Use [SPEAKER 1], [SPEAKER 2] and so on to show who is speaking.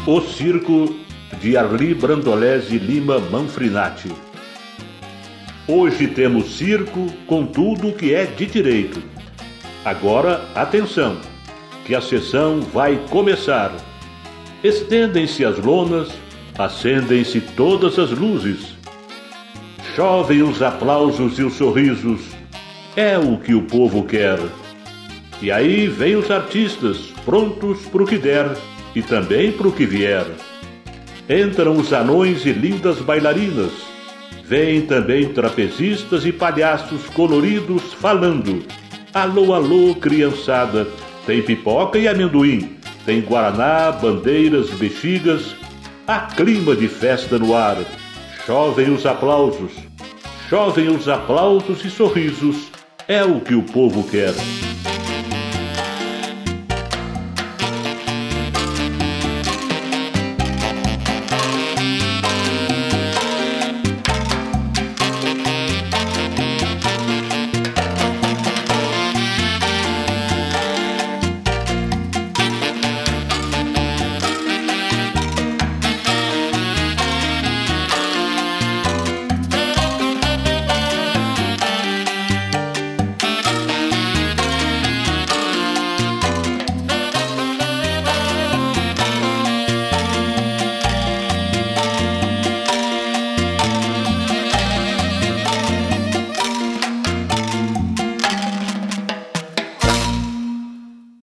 [SPEAKER 1] O Circo, de Arli Brandolesi Lima Manfrinati. Hoje temos circo com tudo que é de direito. Agora, atenção, que a sessão vai começar. Estendem-se as lonas, acendem-se todas as luzes. Chovem os aplausos e os sorrisos, é o que o povo quer. E aí vêm os artistas, prontos pro que der e também pro que vier. Entram os anões e lindas bailarinas, vêm também trapezistas e palhaços coloridos falando. Alô, alô, criançada, tem pipoca e amendoim, tem guaraná, bandeiras, bexigas, há clima de festa no ar. Chovem os aplausos e sorrisos, é o que o povo quer.